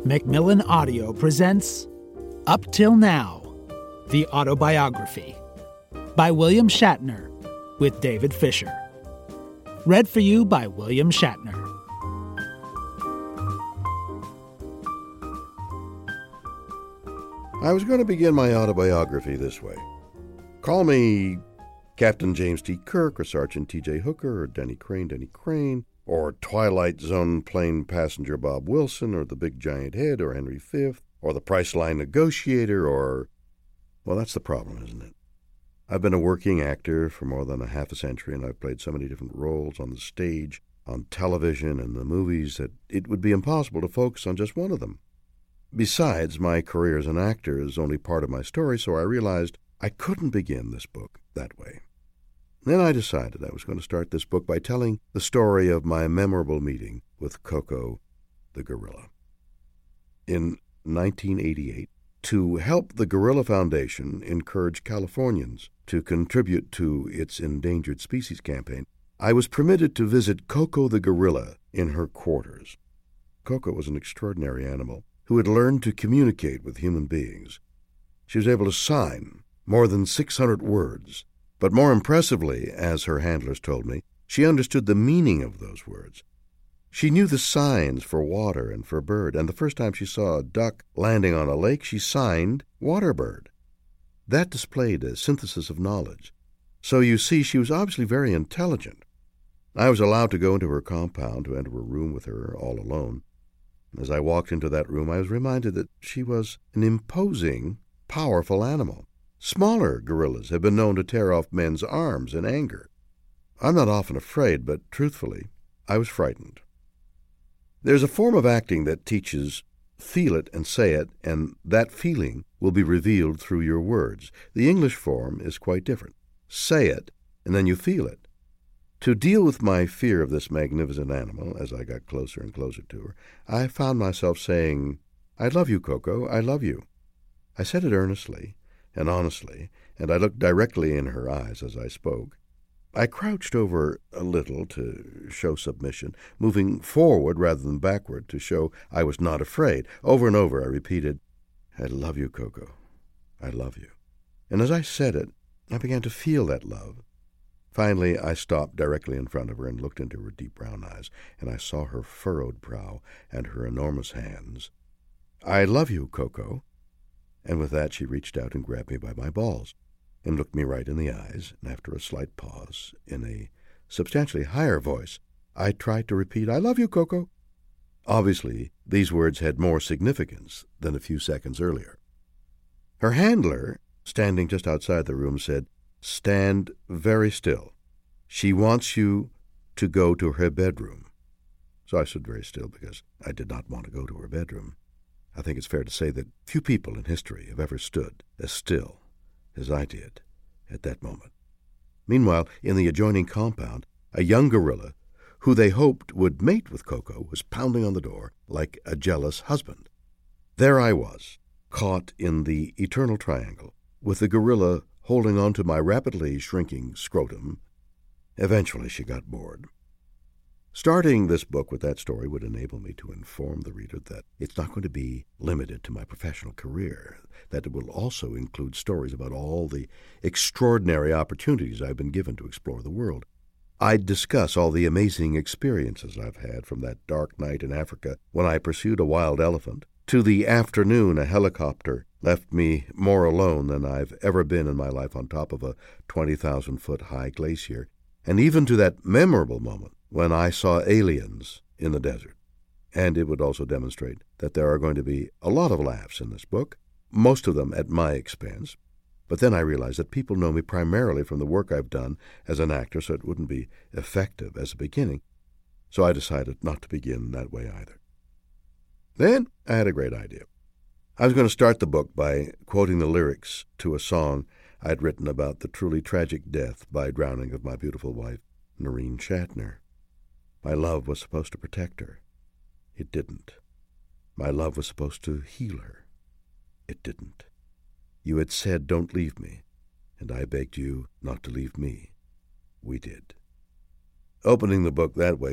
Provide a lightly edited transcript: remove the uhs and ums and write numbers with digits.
Macmillan Audio presents Up Till Now, the autobiography by William Shatner with David Fisher. Read for you by William Shatner. I was going to begin my autobiography this way. Call me Captain James T. Kirk or Sergeant T.J. Hooker or Denny Crane, or Twilight Zone plane passenger Bob Wilson or the Big Giant Head or Henry V or the Priceline Negotiator or... Well, that's the problem, isn't it? I've been a working actor for more than a half a century, and I've played so many different roles on the stage, on television, and the movies that it would be impossible to focus on just one of them. Besides, my career as an actor is only part of my story, so I realized I couldn't begin this book that way. Then I decided I was going to start this book by telling the story of my memorable meeting with Koko the gorilla. In 1988, to help the Gorilla Foundation encourage Californians to contribute to its endangered species campaign, I was permitted to visit Koko the gorilla in her quarters. Koko was an extraordinary animal who had learned to communicate with human beings. She was able to sign more than 600 words, but more impressively, as her handlers told me, she understood the meaning of those words. She knew the signs for water and for bird, and the first time she saw a duck landing on a lake, she signed waterbird. That displayed a synthesis of knowledge. So you see, she was obviously very intelligent. I was allowed to go into her compound, to enter a room with her all alone. As I walked into that room, I was reminded that she was an imposing, powerful animal. Smaller gorillas have been known to tear off men's arms in anger. I'm not often afraid, but truthfully, I was frightened. There's a form of acting that teaches feel it and say it, and that feeling will be revealed through your words. The English form is quite different. Say it, and then you feel it. To deal with my fear of this magnificent animal, as I got closer and closer to her, I found myself saying, "I love you, Koko, I love you." I said it earnestly and honestly, and I looked directly in her eyes as I spoke. I crouched over a little to show submission, moving forward rather than backward to show I was not afraid. Over and over I repeated, "I love you, Koko, I love you." And as I said it, I began to feel that love. Finally, I stopped directly in front of her and looked into her deep brown eyes, and I saw her furrowed brow and her enormous hands. "I love you, Koko." And with that she reached out and grabbed me by my balls and looked me right in the eyes, and after a slight pause, in a substantially higher voice, I tried to repeat, "I love you, Koko." Obviously, these words had more significance than a few seconds earlier. Her handler, standing just outside the room, said, "Stand very still. She wants you to go to her bedroom." So I stood very still because I did not want to go to her bedroom. I think it's fair to say that few people in history have ever stood as still as I did at that moment. Meanwhile, in the adjoining compound, a young gorilla, who they hoped would mate with Koko, was pounding on the door like a jealous husband. There I was, caught in the eternal triangle, with the gorilla holding on to my rapidly shrinking scrotum. Eventually she got bored. Starting this book with that story would enable me to inform the reader that it's not going to be limited to my professional career, that it will also include stories about all the extraordinary opportunities I've been given to explore the world. I'd discuss all the amazing experiences I've had, from that dark night in Africa when I pursued a wild elephant, to the afternoon a helicopter left me more alone than I've ever been in my life on top of a 20,000-foot high glacier, and even to that memorable moment when I saw aliens in the desert. And it would also demonstrate that there are going to be a lot of laughs in this book, most of them at my expense. But then I realized that people know me primarily from the work I've done as an actor, so it wouldn't be effective as a beginning. So I decided not to begin that way either. Then I had a great idea. I was going to start the book by quoting the lyrics to a song I'd written about the truly tragic death by drowning of my beautiful wife, Noreen Shatner. My love was supposed to protect her. It didn't. My love was supposed to heal her. It didn't. You had said, "Don't leave me," and I begged you not to leave me. We did. Opening the book that way